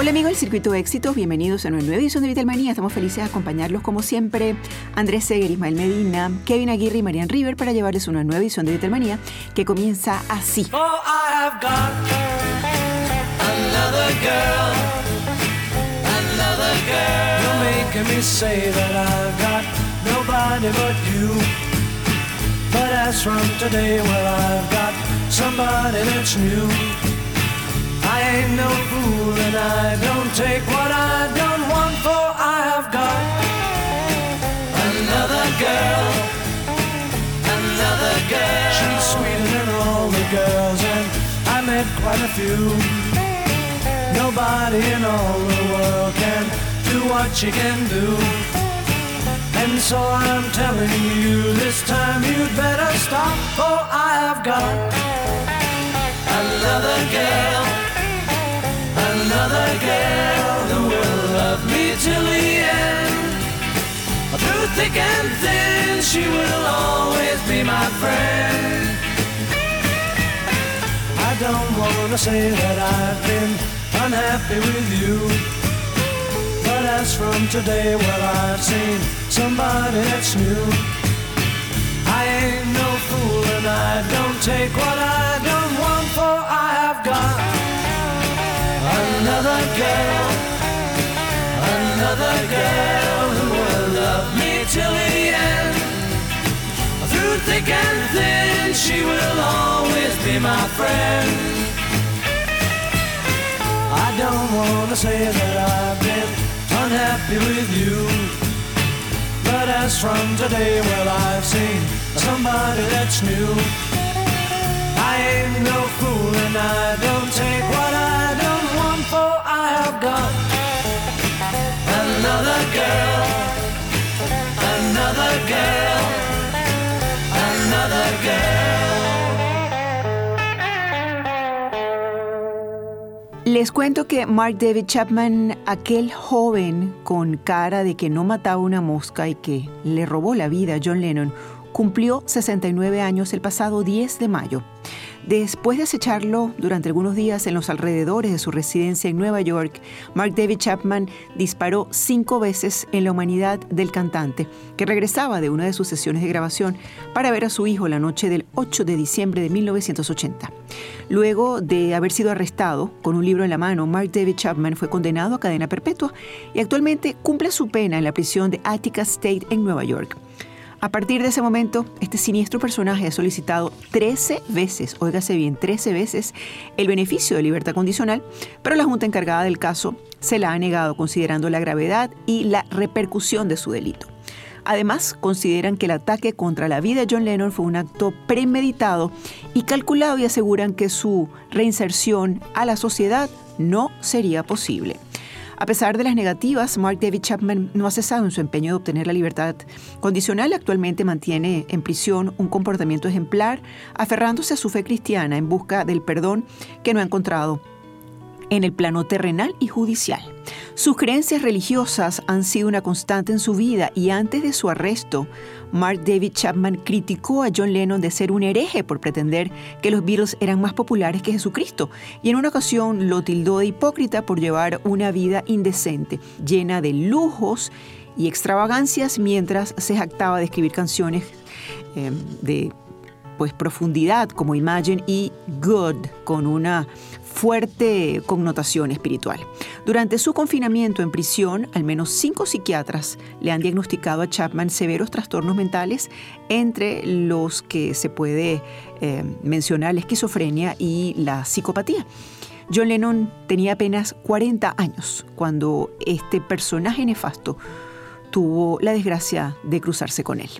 Hola amigos del Circuito de Éxitos, bienvenidos a una nueva edición de Beatlemanía. Estamos felices de acompañarlos como siempre, Andrés Seger, Ismael Medina, Kevin Aguirre y Marian River para llevarles una nueva edición de Beatlemanía que comienza así. Oh, I have got another girl. You're making me say that I've got nobody but you. But as from today, well, I've got somebody that's new. I ain't no fool and I don't take what I don't want, for I have got another girl. She's sweeter than all the girls, and I met quite a few. Nobody in all the world can do what she can do. And so I'm telling you, this time you'd better stop, for I have got another girl who will love me till the end. Through thick and thin, she will always be my friend. I don't want to say that I've been unhappy with you, but as from today, well, I've seen somebody that's new. I ain't no fool and I don't take what I don't want, for I have got another girl who will love me till the end. Through thick and thin, she will always be my friend. I don't want to say that I've been unhappy with you, but as from today, well, I've seen somebody that's new. I ain't no fool and I don't take what I don't want, for I have got another girl. Les cuento que Mark David Chapman, aquel joven con cara de que no mataba una mosca y que le robó la vida a John Lennon, cumplió 69 años el pasado 10 de mayo. Después de acecharlo durante algunos días en los alrededores de su residencia en Nueva York, Mark David Chapman disparó 5 veces en la humanidad del cantante, que regresaba de una de sus sesiones de grabación para ver a su hijo la noche del 8 de diciembre de 1980. Luego de haber sido arrestado con un libro en la mano, Mark David Chapman fue condenado a cadena perpetua y actualmente cumple su pena en la prisión de Attica State en Nueva York. A partir de ese momento, este siniestro personaje ha solicitado 13 veces, óigase bien, 13 veces el beneficio de libertad condicional, pero la junta encargada del caso se la ha negado considerando la gravedad y la repercusión de su delito. Además, consideran que el ataque contra la vida de John Lennon fue un acto premeditado y calculado y aseguran que su reinserción a la sociedad no sería posible. A pesar de las negativas, Mark David Chapman no ha cesado en su empeño de obtener la libertad condicional. Actualmente mantiene en prisión un comportamiento ejemplar, aferrándose a su fe cristiana en busca del perdón que no ha encontrado en el plano terrenal y judicial. Sus creencias religiosas han sido una constante en su vida y antes de su arresto, Mark David Chapman criticó a John Lennon de ser un hereje por pretender que los Beatles eran más populares que Jesucristo y en una ocasión lo tildó de hipócrita por llevar una vida indecente, llena de lujos y extravagancias mientras se jactaba de escribir canciones de profundidad como Imagine y Good, con una fuerte connotación espiritual. Durante su confinamiento en prisión, al menos 5 psiquiatras le han diagnosticado a Chapman severos trastornos mentales, entre los que se puede mencionar la esquizofrenia y la psicopatía. John Lennon tenía apenas 40 años cuando este personaje nefasto tuvo la desgracia de cruzarse con él.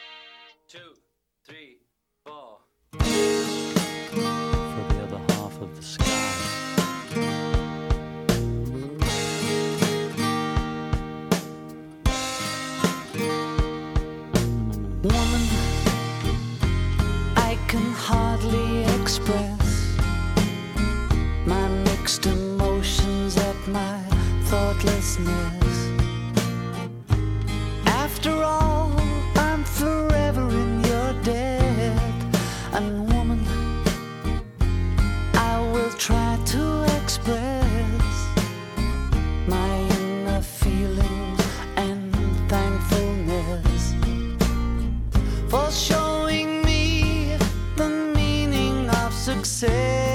Express my mixed emotions at my thoughtlessness. After all, I'm forever in your debt. And woman, I will try to express for showing me the meaning of success.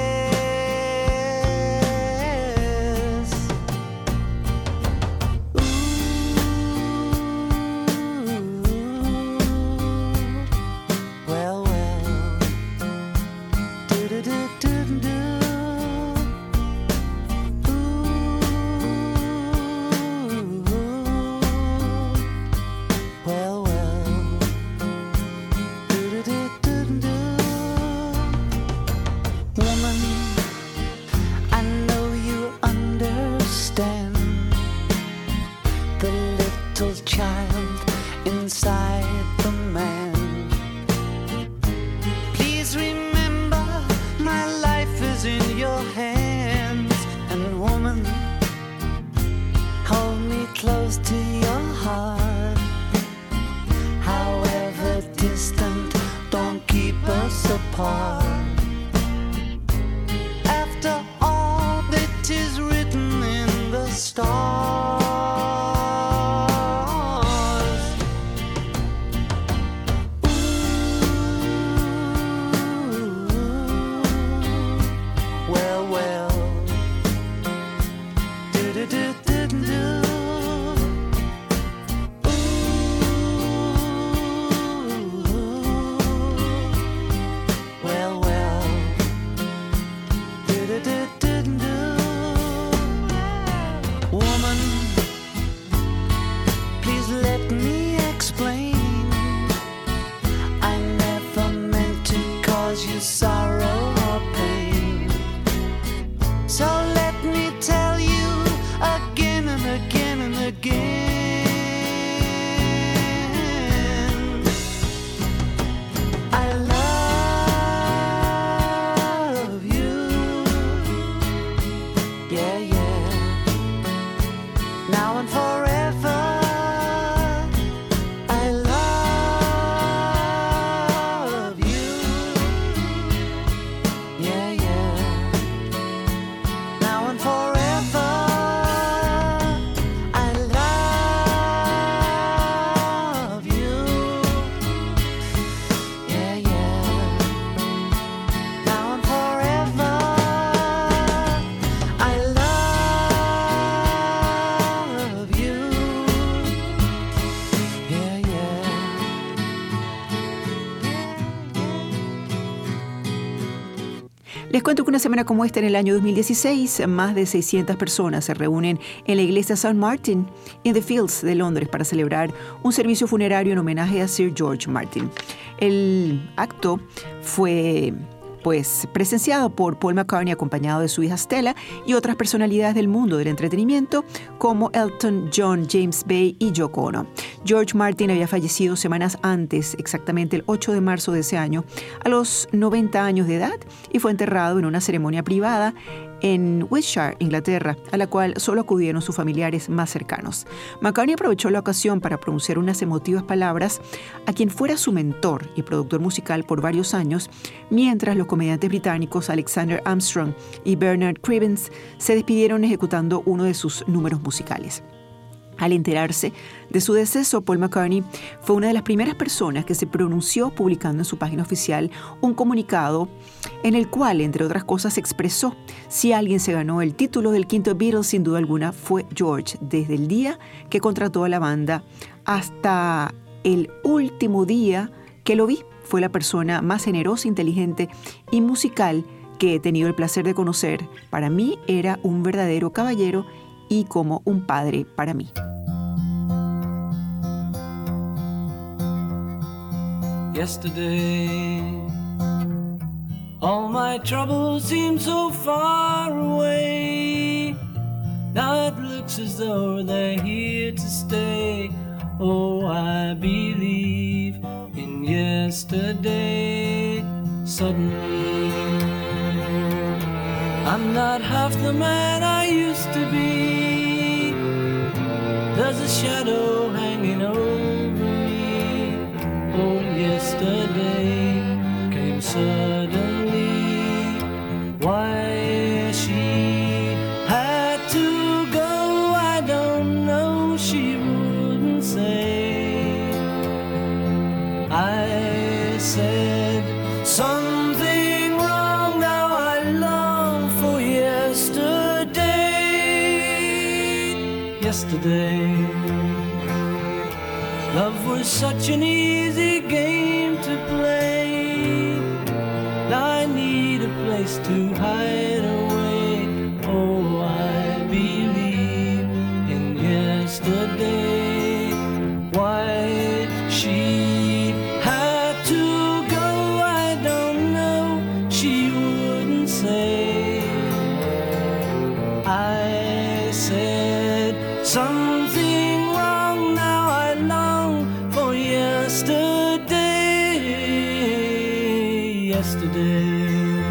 Les cuento que una semana como esta, en el año 2016, más de 600 personas se reúnen en la iglesia St. Martin in the Fields de Londres para celebrar un servicio funerario en homenaje a Sir George Martin. El acto fue presenciado por Paul McCartney acompañado de su hija Stella y otras personalidades del mundo del entretenimiento como Elton John, James Bay y Yoko Ono. George Martin había fallecido semanas antes, exactamente el 8 de marzo de ese año, a los 90 años de edad, y fue enterrado en una ceremonia privada en Wiltshire, Inglaterra, a la cual solo acudieron sus familiares más cercanos. McCartney aprovechó la ocasión para pronunciar unas emotivas palabras a quien fuera su mentor y productor musical por varios años, mientras los comediantes británicos Alexander Armstrong y Bernard Cribbins se despidieron ejecutando uno de sus números musicales. Al enterarse de su deceso, Paul McCartney fue una de las primeras personas que se pronunció publicando en su página oficial un comunicado en el cual, entre otras cosas, expresó: si alguien se ganó el título del quinto Beatles, sin duda alguna fue George, desde el día que contrató a la banda hasta el último día que lo vi. Fue la persona más generosa, inteligente y musical que he tenido el placer de conocer. Para mí era un verdadero caballero y como un padre para mí. Yesterday, all my troubles seem so far away. Now it looks as though they're here to stay. Oh, I believe in yesterday. Suddenly, I'm not half the man I used to be. There's a shadow hanging over me. Oh, yesterday came suddenly. Why she had to go, I don't know. She wouldn't say. I said something wrong, now I long for yesterday. Yesterday, love was such an easy game to play. Now I need a place to hide away. Oh, I believe in yesterday. Why she had to go, I don't know. She wouldn't say. I said something wrong, now I long for yesterday. Yesterday,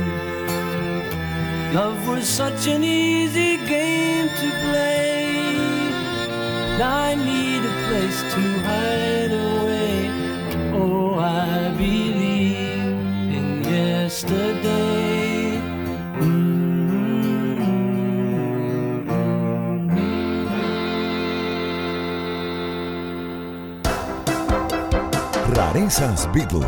love was such an easy game to play. Now I need a place to hide away. Oh, I believe in yesterday. Rarezas Beatles.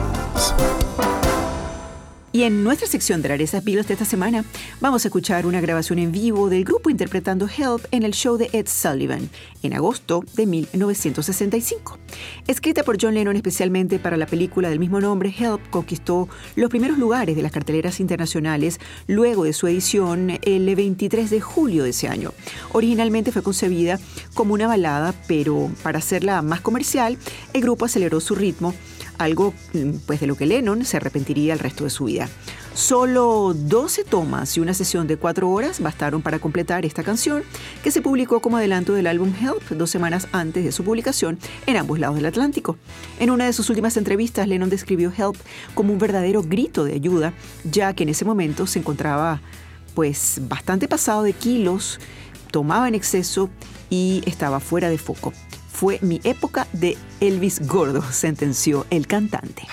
Y en nuestra sección de Rarezas Beatles de esta semana vamos a escuchar una grabación en vivo del grupo interpretando Help en el show de Ed Sullivan en agosto de 1965. Escrita por John Lennon especialmente para la película del mismo nombre, Help conquistó los primeros lugares de las carteleras internacionales luego de su edición el 23 de julio de ese año. Originalmente fue concebida como una balada, pero para hacerla más comercial, el grupo aceleró su ritmo, algo pues de lo que Lennon se arrepentiría el resto de su vida. Solo 12 tomas y una sesión de 4 horas bastaron para completar esta canción, que se publicó como adelanto del álbum Help 2 semanas antes de su publicación en ambos lados del Atlántico. En una de sus últimas entrevistas, Lennon describió Help como un verdadero grito de ayuda, ya que en ese momento se encontraba pues bastante pasado de kilos, tomaba en exceso y estaba fuera de foco. Fue mi época de Elvis gordo, sentenció el cantante.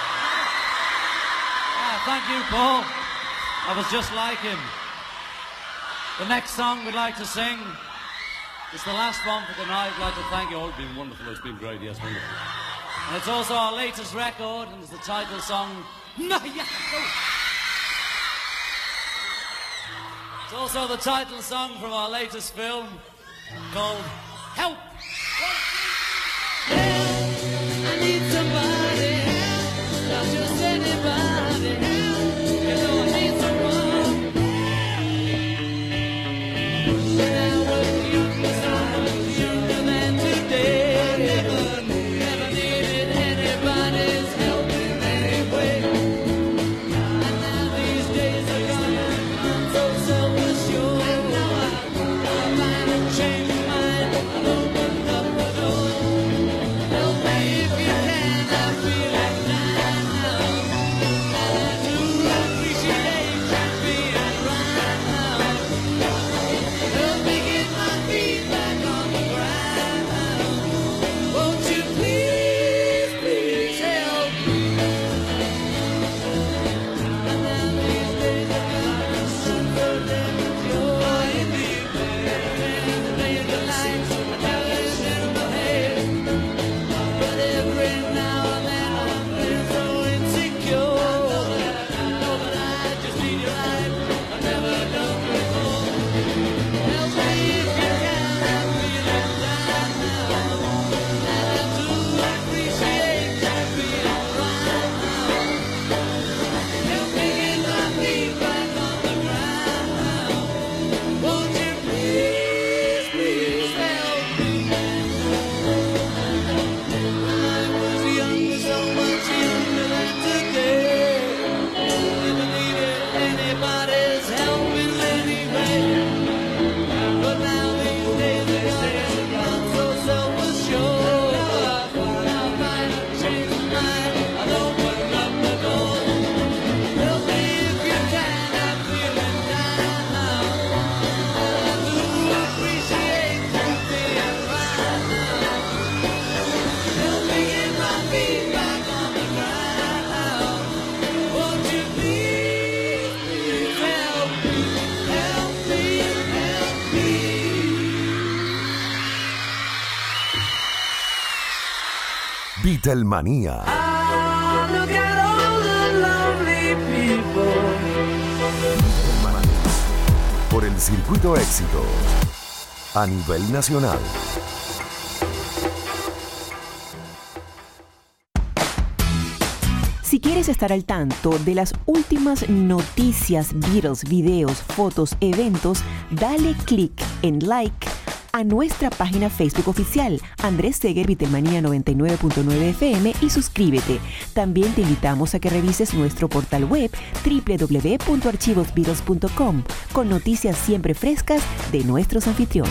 Thank you, Paul. I was just like him. The next song we'd like to sing is the last one for the night. I'd like to thank you all. It's been wonderful. It's been great. Yes, wonderful. And it's also our latest record, and it's the title song. No, yeah, no. It's also the title song from our latest film called Help. I need somebody help, not just anybody help. You know I need someone. When I was younger, so much younger than today, never needed anybody's help in any way. And now these days are gone, I'm so self-assured. And now I find and change my mind, I'll open up the door. Help me if you can, I feel like dying now. And I do appreciate you being right now. Help me get my feet back on the ground. Won't you please, please help me? And now these days are gone, so damn joy in me. Playing the lights, I never in my head. But every now and then I feel so insecure. No, but I just need your life. I've never done before. Help me if you can. I feel like dying now. And I do appreciate you being right now. Help me get my feet back on the ground now. Won't you please, please help me? I was younger, so much younger than today. Never needed anybody's help in any way. But now these days are gone, I'm so self-assured. I'll find a change of mind, I'll open up the door. Help me if you can, I'm feeling down now. I do appreciate you being right now. Help me get my feet back on the ground. Won't you please, please help me, help me, help me. Beatlemanía. I look at all happy people. Por el Circuito Éxitos a nivel nacional. Si quieres estar al tanto de las últimas noticias, Beatles, videos, fotos, eventos, dale click en like a nuestra página Facebook oficial, Andrés Seger Beatlemanía 99.9 FM, y suscríbete. También te invitamos a que revises nuestro portal web www.archivosbeatles.com con noticias siempre frescas de nuestros anfitriones.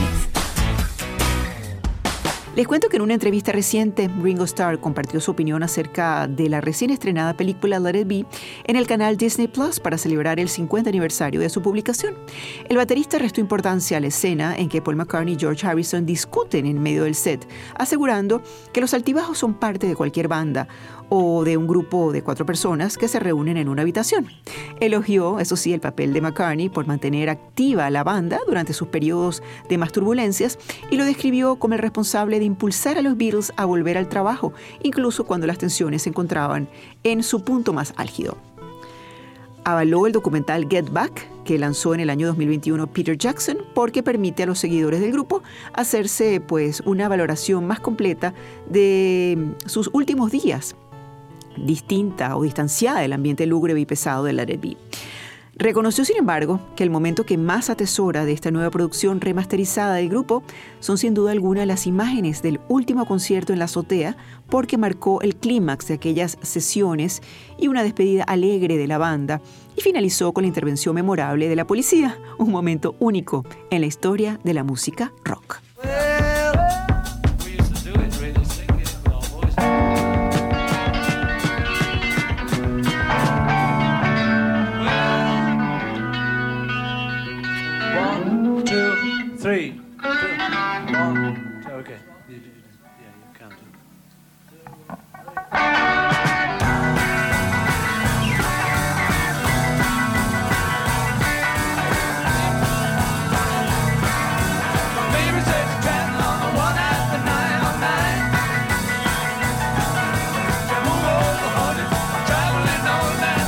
Les cuento que en una entrevista reciente, Ringo Starr compartió su opinión acerca de la recién estrenada película Let It Be en el canal Disney Plus para celebrar el 50 aniversario de su publicación. El baterista restó importancia a la escena en que Paul McCartney y George Harrison discuten en medio del set, asegurando que los altibajos son parte de cualquier banda o de un grupo de 4 personas que se reúnen en una habitación. Elogió, eso sí, el papel de McCartney por mantener activa a la banda durante sus periodos de más turbulencias y lo describió como el responsable de impulsar a los Beatles a volver al trabajo, incluso cuando las tensiones se encontraban en su punto más álgido. Avaló el documental Get Back, que lanzó en el año 2021 Peter Jackson, porque permite a los seguidores del grupo hacerse una valoración más completa de sus últimos días, distinta o distanciada del ambiente lúgubre y pesado de Let It Be. Reconoció, sin embargo, que el momento que más atesora de esta nueva producción remasterizada del grupo son sin duda alguna las imágenes del último concierto en la azotea, porque marcó el clímax de aquellas sesiones y una despedida alegre de la banda, y finalizó con la intervención memorable de la policía, un momento único en la historia de la música rock. Three, two, one, okay. You count it. Baby said you're traveling on the one after 909. She move over, honey, traveling on that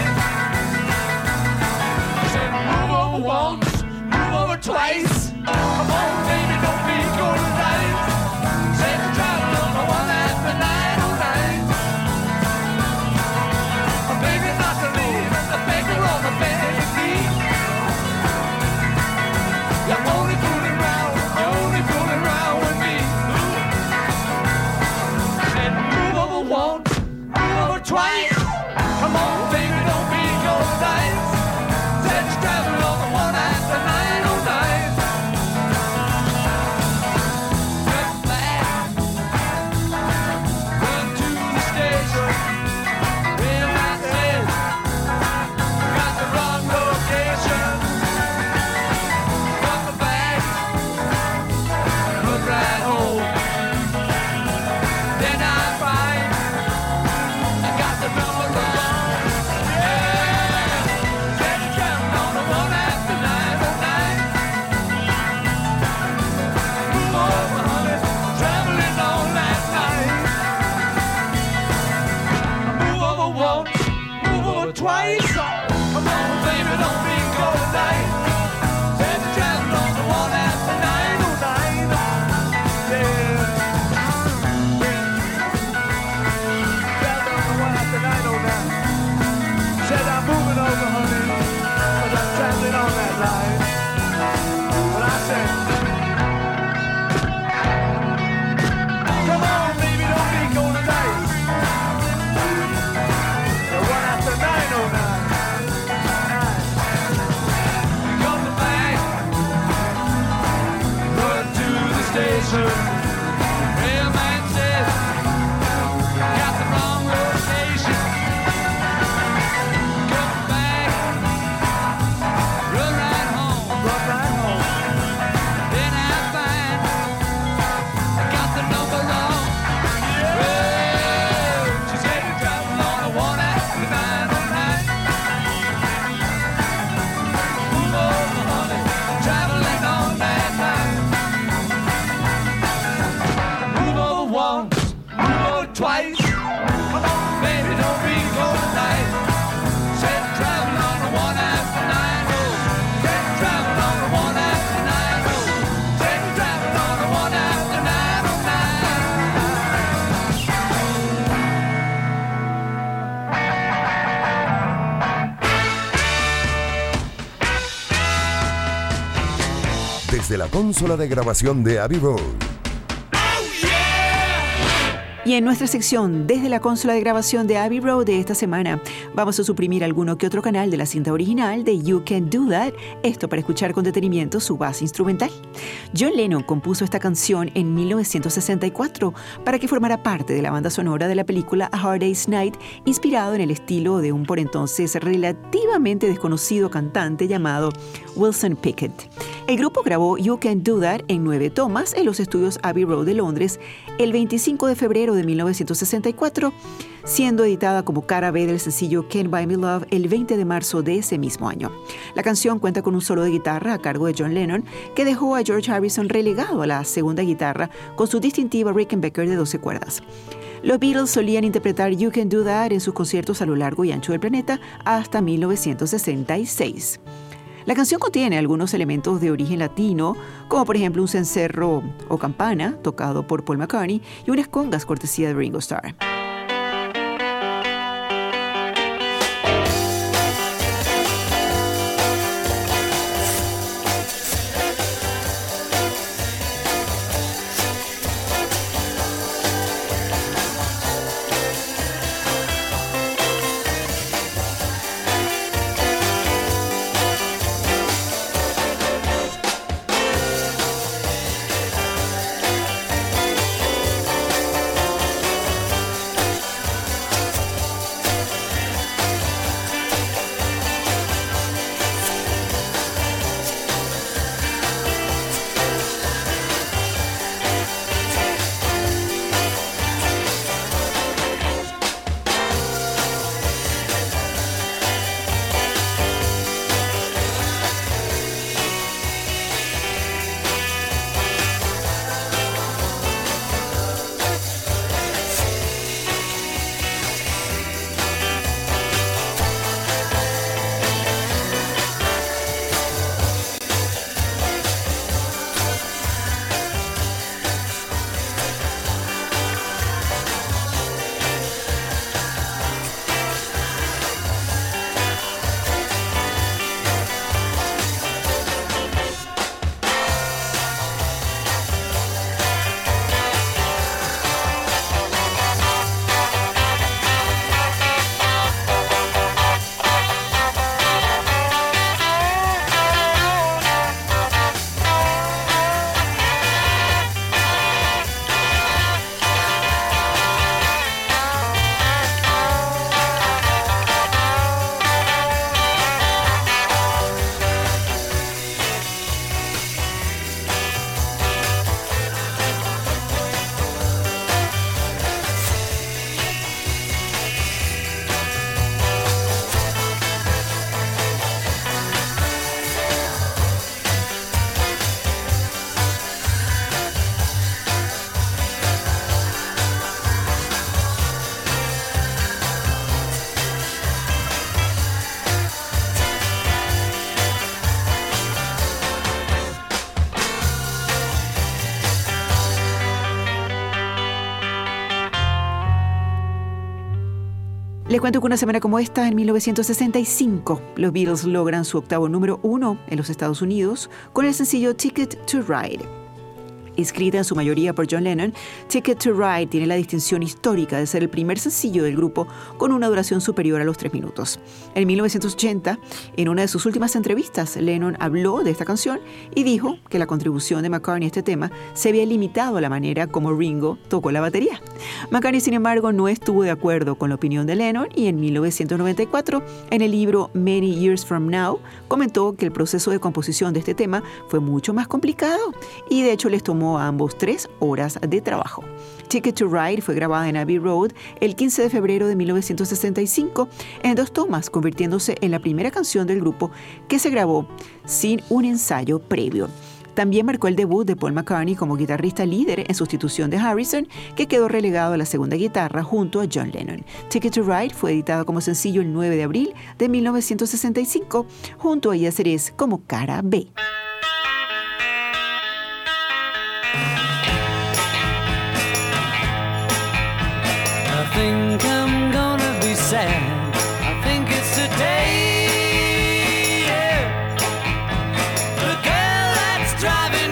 line. She said move over once, move over twice. Come on, baby, don't be going right. Said you're traveling on the one after 909. Baby, not to leave, and the finger on the baby. You're only fooling around with me. Said move over once, move over twice. Come on, baby, don't be going right. Said you're traveling on the one after 909. Twice. Come on, baby, don't be going right. Said you're traveling on the one after 909. Yeah. Traveling on the one after 909. Said I'm moving over, honey, 'cause I'm traveling on that line. But I said, come on, baby, don't be going right. The one after 909. desde la consola de grabación de Abbey Road. Y en nuestra sección, desde la consola de grabación de Abbey Road de esta semana, vamos a suprimir alguno que otro canal de la cinta original de You Can Do That, esto para escuchar con detenimiento su base instrumental. John Lennon compuso esta canción en 1964 para que formara parte de la banda sonora de la película A Hard Day's Night, inspirado en el estilo de un por entonces relativamente desconocido cantante llamado Wilson Pickett. El grupo grabó You Can Do That en 9 tomas en los estudios Abbey Road de Londres el 25 de febrero de 1964, siendo editada como cara B del sencillo Can't Buy Me Love el 20 de marzo de ese mismo año. La canción cuenta con un solo de guitarra a cargo de John Lennon, que dejó a George Harrison relegado a la segunda guitarra con su distintiva Rickenbacker de 12 cuerdas. Los Beatles solían interpretar You Can Do That en sus conciertos a lo largo y ancho del planeta hasta 1966. La canción contiene algunos elementos de origen latino, como por ejemplo un cencerro o campana tocado por Paul McCartney y unas congas cortesía de Ringo Starr. Les cuento que una semana como esta, en 1965, los Beatles logran su octavo número 1 en los Estados Unidos con el sencillo Ticket to Ride. Escrita en su mayoría por John Lennon, Ticket to Ride tiene la distinción histórica de ser el primer sencillo del grupo con una duración superior a los 3 minutos. En 1980, en una de sus últimas entrevistas, Lennon habló de esta canción y dijo que la contribución de McCartney a este tema se había limitado a la manera como Ringo tocó la batería. McCartney, sin embargo, no estuvo de acuerdo con la opinión de Lennon y en 1994, en el libro Many Years From Now, comentó que el proceso de composición de este tema fue mucho más complicado y de hecho les tomó a ambos 3 horas de trabajo. Ticket to Ride fue grabada en Abbey Road el 15 de febrero de 1965 en 2 tomas, convirtiéndose en la primera canción del grupo que se grabó sin un ensayo previo. También marcó el debut de Paul McCartney como guitarrista líder en sustitución de Harrison, que quedó relegado a la segunda guitarra junto a John Lennon. Ticket to Ride fue editado como sencillo el 9 de abril de 1965, junto a Yaceres como cara B. I think I'm gonna be sad. I think it's today. Yeah. The girl that's driving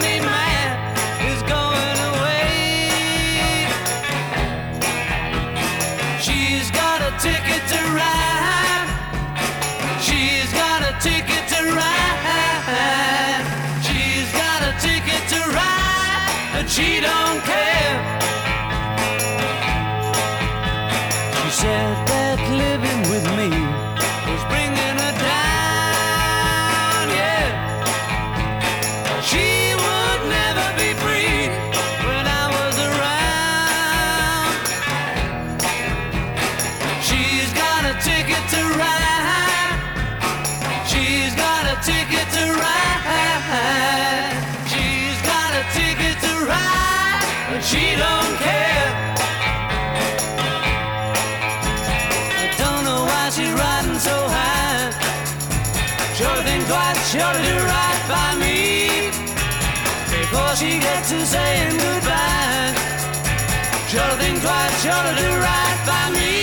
She's got a ticket to ride. She's got a ticket to ride. She's got a ticket to ride, but she don't care. I don't know why she's riding so high. Sure to think twice, sure to do right by me before she gets to saying goodbye. Sure to think twice, sure to do right by me.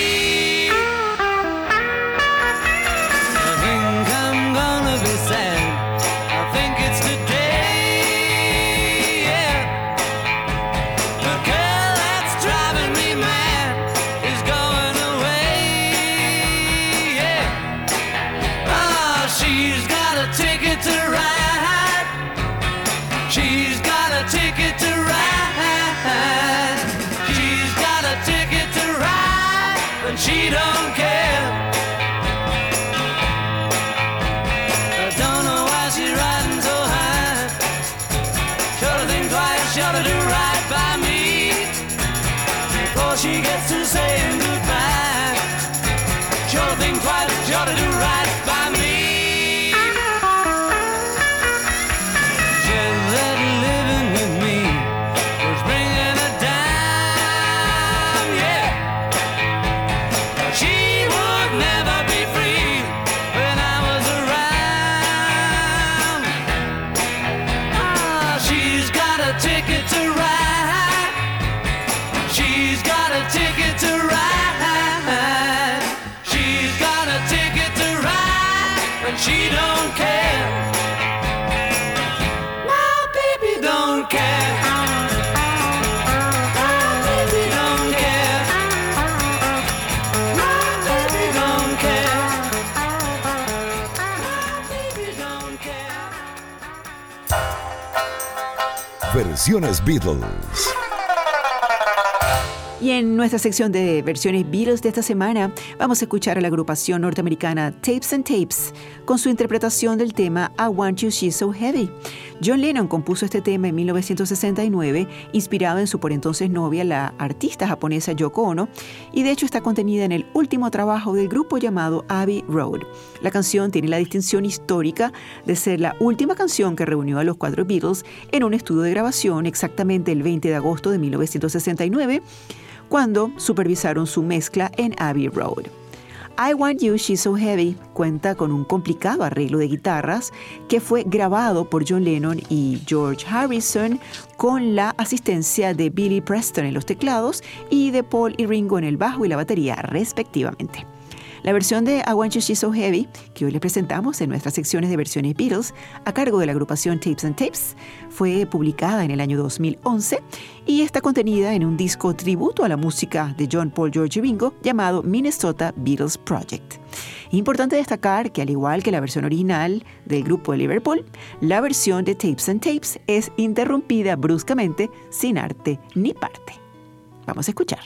I think I'm gonna be sad. I think it's today, yeah. The girl that's driving me mad is going away, yeah. Oh, she's got a ticket to ride. She's got a ticket to ride. She's got a ticket to ride, but she don't care. I don't know why she's riding so high. Sure to think twice, sure to do right by me before she gets to saying goodbye. Sure to think twice, sure to do right by me. Just that living with me was bringing her down, yeah. She would never be free when I was around. Ah, she's got a ticket to ride. She's got a ticket to ride. She's got a ticket to ride, but she don't care. My baby don't care. My baby don't care. My baby don't care. My baby don't care. Versiones Beatles. Y en nuestra sección de versiones Beatles de esta semana vamos a escuchar a la agrupación norteamericana Tapes and Tapes con su interpretación del tema I Want You, She's So Heavy. John Lennon compuso este tema en 1969, inspirado en su por entonces novia, la artista japonesa Yoko Ono, y de hecho está contenida en el último trabajo del grupo llamado Abbey Road. La canción tiene la distinción histórica de ser la última canción que reunió a los cuatro Beatles en un estudio de grabación exactamente el 20 de agosto de 1969, cuando supervisaron su mezcla en Abbey Road. I Want You, She's So Heavy cuenta con un complicado arreglo de guitarras que fue grabado por John Lennon y George Harrison con la asistencia de Billy Preston en los teclados y de Paul y Ringo en el bajo y la batería, respectivamente. La versión de I Want You, She's So Heavy, que hoy les presentamos en nuestras secciones de versiones Beatles, a cargo de la agrupación Tapes and Tapes, fue publicada en el año 2011 y está contenida en un disco tributo a la música de John, Paul, George y Ringo llamado Minnesota Beatles Project. Importante destacar que, al igual que la versión original del grupo de Liverpool, la versión de Tapes and Tapes es interrumpida bruscamente, sin arte ni parte. Vamos a escuchar.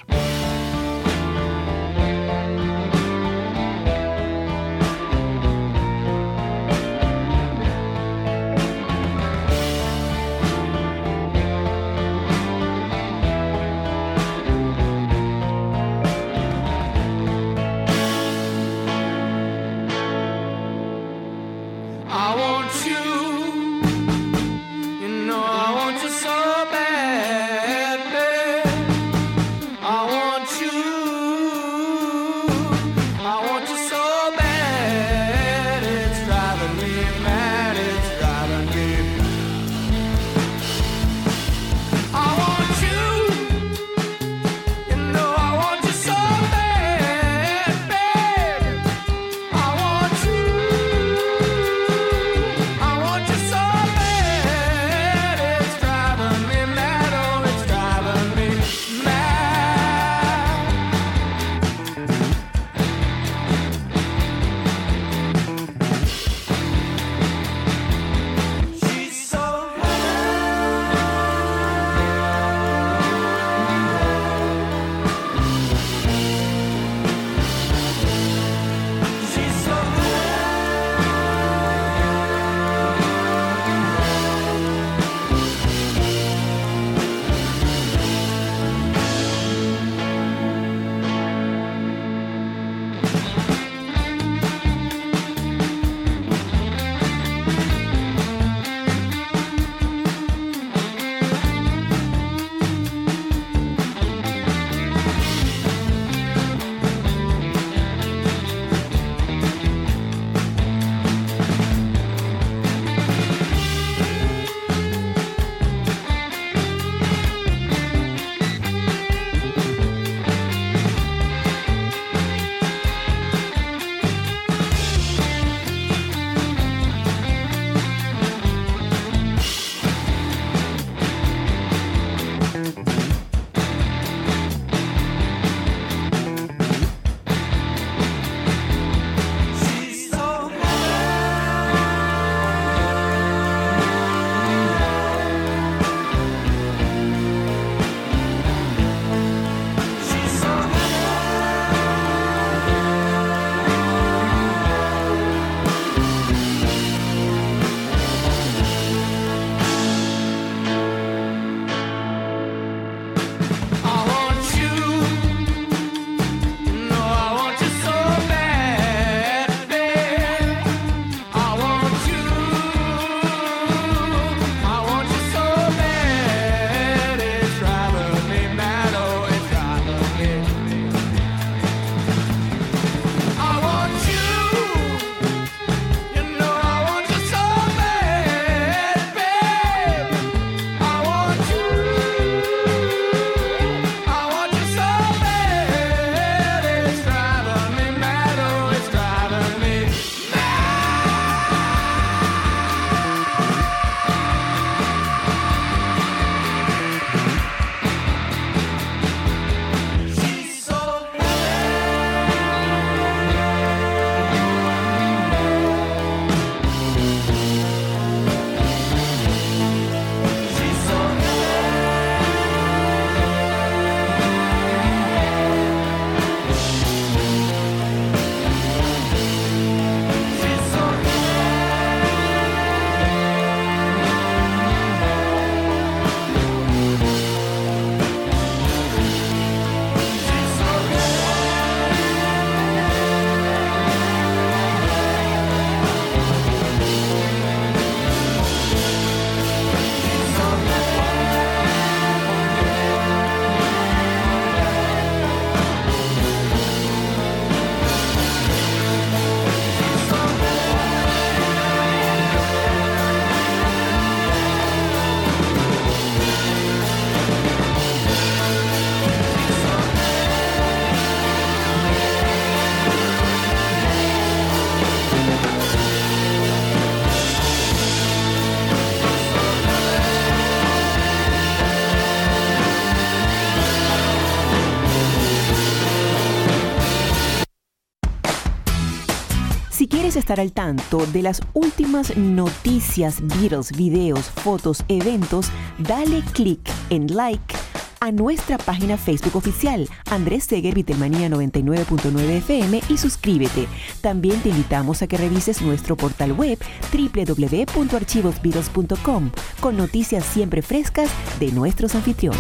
I want you, you know I want you so bad, babe. I want Si quieres estar al tanto de las últimas noticias, Beatles, videos, fotos, eventos, dale click en like a nuestra página Facebook oficial, Andrés Seger Beatlemanía 99.9 FM, y suscríbete. También te invitamos a que revises nuestro portal web www.archivosbeatles.com con noticias siempre frescas de nuestros anfitriones.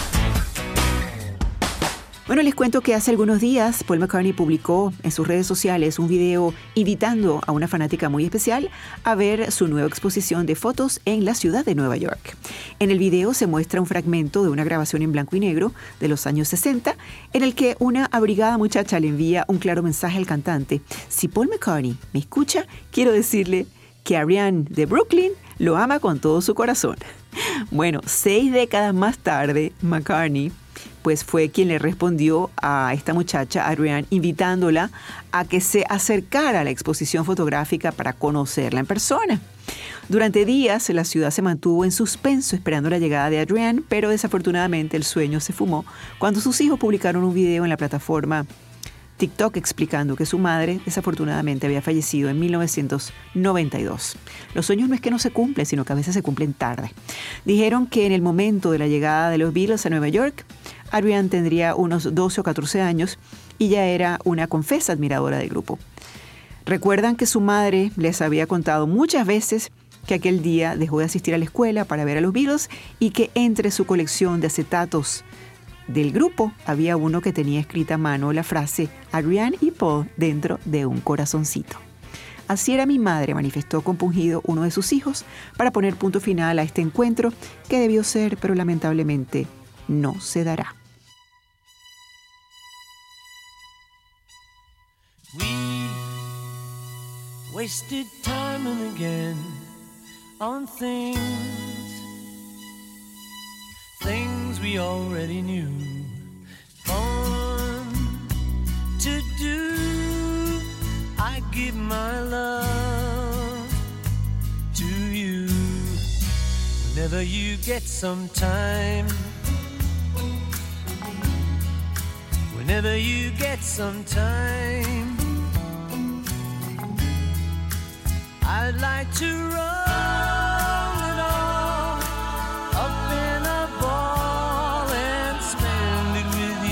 Bueno, les cuento que hace algunos días Paul McCartney publicó en sus redes sociales un video invitando a una fanática muy especial a ver su nueva exposición de fotos en la ciudad de Nueva York. En el video se muestra un fragmento de una grabación en blanco y negro de los años 60, en el que una abrigada muchacha le envía un claro mensaje al cantante: si Paul McCartney me escucha, quiero decirle que Ariane de Brooklyn lo ama con todo su corazón. Bueno, 6 décadas más tarde, McCartney pues fue quien le respondió a esta muchacha, Ariane, invitándola a que se acercara a la exposición fotográfica para conocerla en persona. Durante días la ciudad se mantuvo en suspenso esperando la llegada de Ariane, pero desafortunadamente el sueño se fumó cuando sus hijos publicaron un video en la plataforma TikTok explicando que su madre desafortunadamente había fallecido en 1992. Los sueños no es que no se cumplen, sino que a veces se cumplen tarde. Dijeron que en el momento de la llegada de los Beatles a Nueva York, Ariane tendría unos 12 o 14 años y ya era una confesa admiradora del grupo. Recuerdan que su madre les había contado muchas veces que aquel día dejó de asistir a la escuela para ver a los Beatles y que entre su colección de acetatos del grupo había uno que tenía escrita a mano la frase Adrienne y Paul dentro de un corazoncito. Así era mi madre, manifestó compungido uno de sus hijos, para poner punto final a este encuentro que debió ser, pero lamentablemente no se dará. We wasted time and again on things we already knew. Fun to do. I give my love to you. Whenever you get some time. Whenever you get some time, I'd like to roll it all up in a ball and spend it with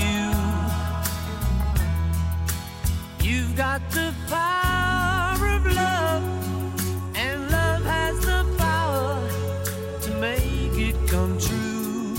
you. You've got the power of love, and love has the power to make it come true.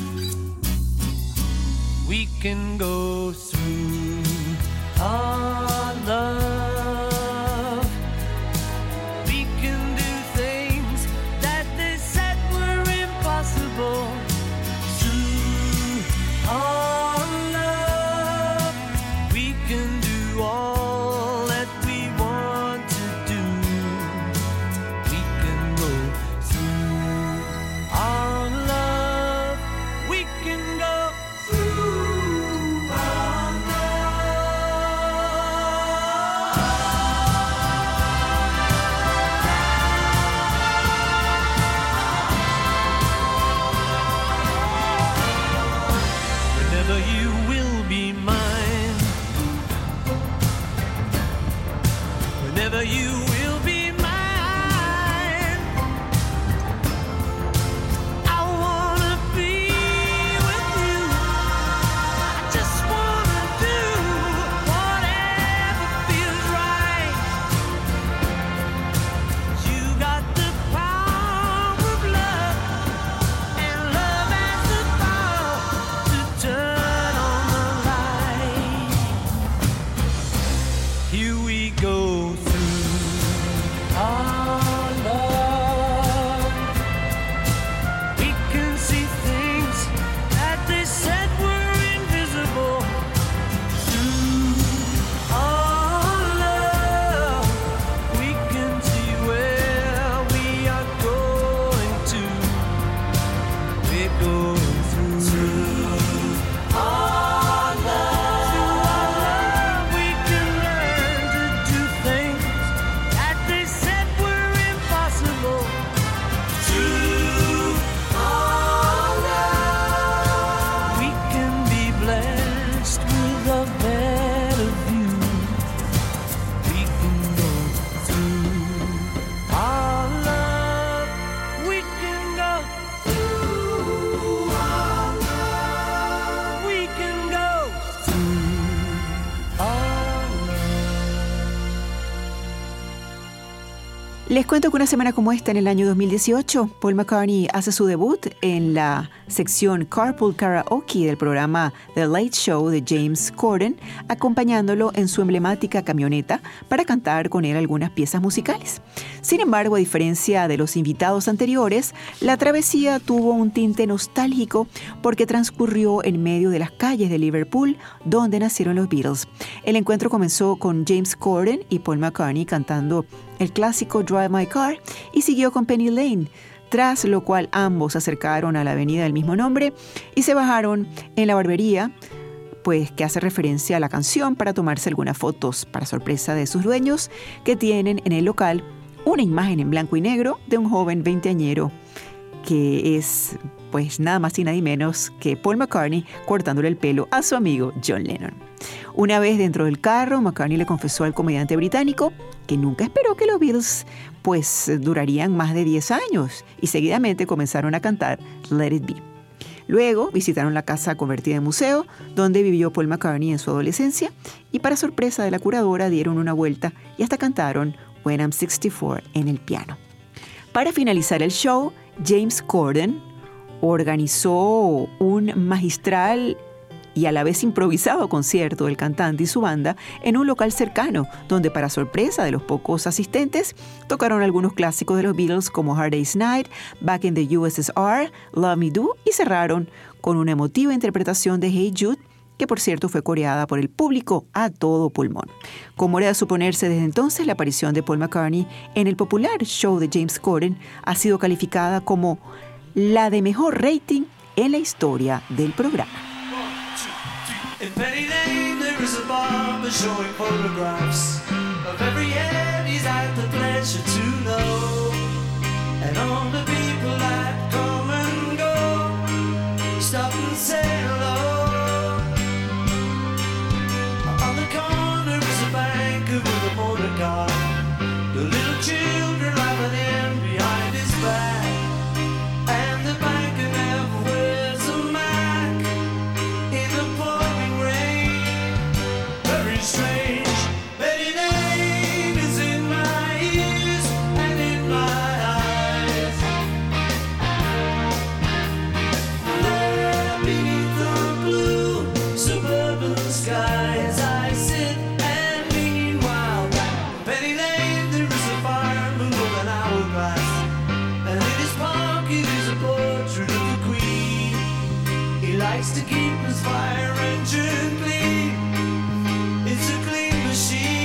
We can go through our love. We can do things that they said were impossible. Through our love, we can do all that we want to do. We can go through our love. We can go through. You will be mine. I wanna be with you. I just wanna do whatever feels right. You got the power of love, and love has the power to turn on the light. Here we go. Our love, we can see things that they said were invisible. Through our love, we can see where we are going to. We're going through our love. Through our love, we can learn to do things that they said were impossible. Through our love, we can be blessed with a better view. We can go through our love. We can go through our love. We can go through our love. Les cuento que una semana como esta, en el año 2018, Paul McCartney hace su debut en la sección Carpool Karaoke del programa The Late Show de James Corden, acompañándolo en su emblemática camioneta para cantar con él algunas piezas musicales. Sin embargo, a diferencia de los invitados anteriores, la travesía tuvo un tinte nostálgico porque transcurrió en medio de las calles de Liverpool, donde nacieron los Beatles. El encuentro comenzó con James Corden y Paul McCartney cantando el clásico Drive My Car y siguió con Penny Lane, tras lo cual ambos se acercaron a la avenida del mismo nombre y se bajaron en la barbería, pues que hace referencia a la canción, para tomarse algunas fotos, para sorpresa de sus dueños, que tienen en el local una imagen en blanco y negro de un joven veinteañero que es pues nada más y nada menos que Paul McCartney cortándole el pelo a su amigo John Lennon. Una vez dentro del carro, McCartney le confesó al comediante británico que nunca esperó que los Beatles pues durarían más de 10 años y seguidamente comenzaron a cantar Let It Be. Luego visitaron la casa convertida en museo donde vivió Paul McCartney en su adolescencia y para sorpresa de la curadora dieron una vuelta y hasta cantaron When I'm 64 en el piano. Para finalizar el show, James Corden, organizó un magistral y a la vez improvisado concierto del cantante y su banda en un local cercano, donde para sorpresa de los pocos asistentes, tocaron algunos clásicos de los Beatles como Hard Day's Night, Back in the USSR, Love Me Do, y cerraron con una emotiva interpretación de Hey Jude, que por cierto fue coreada por el público a todo pulmón. Como era de suponerse desde entonces, la aparición de Paul McCartney en el popular show de James Corden ha sido calificada como la de mejor rating en la historia del programa. In Penny Lane there is a barber showing photographs of every head he's had the pleasure to know, and all the people that come and go stop and say hello. On the corner is a banker with a motor car, the little children laughing in behind his back, and the banker never wears a mask in the pouring rain. Very strange. Betty Lane is in my ears and in my eyes. There beneath the blue suburban skies I sit, and meanwhile in Penny Lane there is a fireman with an hourglass, and in his pocket is a portrait of the Queen. He likes to keep his fire engine clean. It's a clean machine.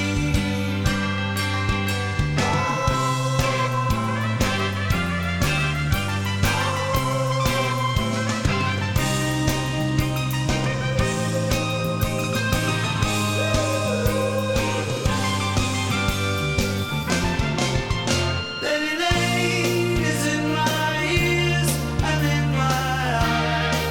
Penny Lane is in my ears and in my eyes.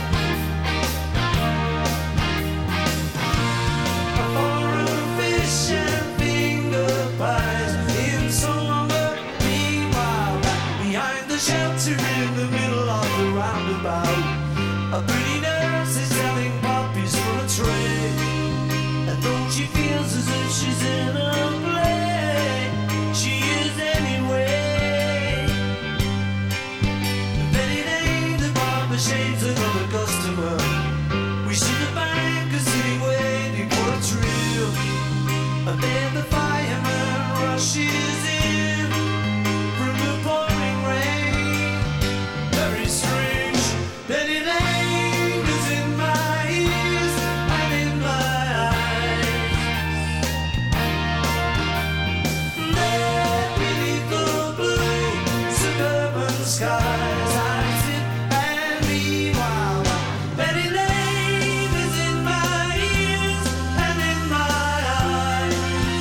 A foreign fish and finger pies in summer. Meanwhile, behind the shelter in the middle of the roundabout, a pretty nurse is selling poppies for a tray, and though she feels as if she's in a play, she is anyway. Betty Lane, the barber shaves another customer. We see the banker sitting waiting for a trill, and then the fireman rushes in from the pouring rain. Very strange. Betty Lane is in my ears and in my eyes. There beneath the blue suburban skies I sit, and meanwhile Betty Lane is in my ears and in my eyes.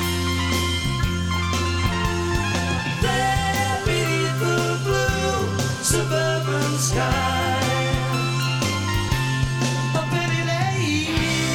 There beneath the blue suburban skies, a Betty Lane.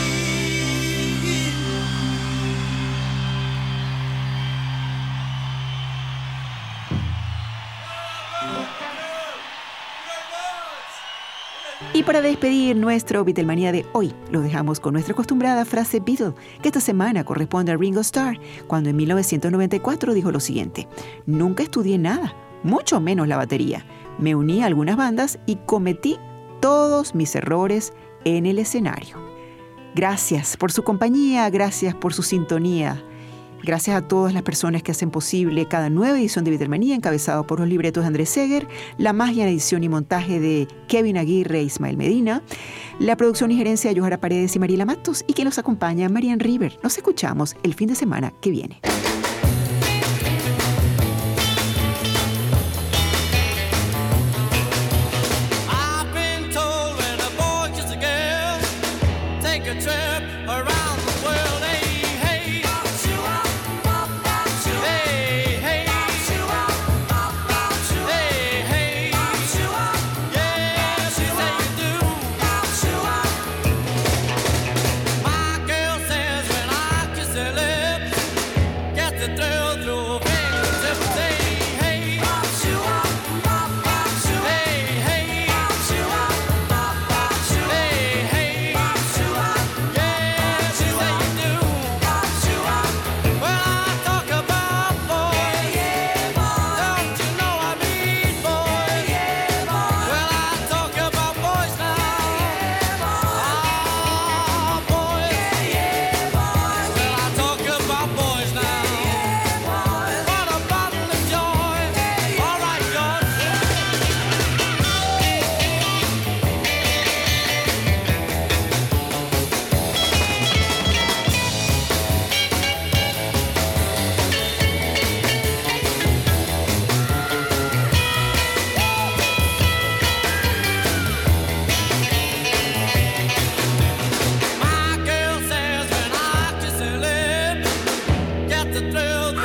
Y para despedir nuestro Beatlemanía de hoy, lo dejamos con nuestra acostumbrada frase Beatle, que esta semana corresponde a Ringo Starr, cuando en 1994 dijo lo siguiente: nunca estudié nada, mucho menos la batería. Me uní a algunas bandas y cometí todos mis errores en el escenario. Gracias por su compañía, gracias por su sintonía. Gracias a todas las personas que hacen posible cada nueva edición de Beatlemanía, encabezado por los libretos de Andrés Seger, la magia en edición y montaje de Kevin Aguirre e Ismael Medina, la producción y gerencia de Yohara Paredes y Mariela Matos, y quien nos acompaña, Marian River. Nos escuchamos el fin de semana que viene. I've been told when a boy kisses a girl, take a trip around the world. Hey, hey, hey, hey, hey, hey, yes, you say you do. My girl says when I kiss her lips, the thrill.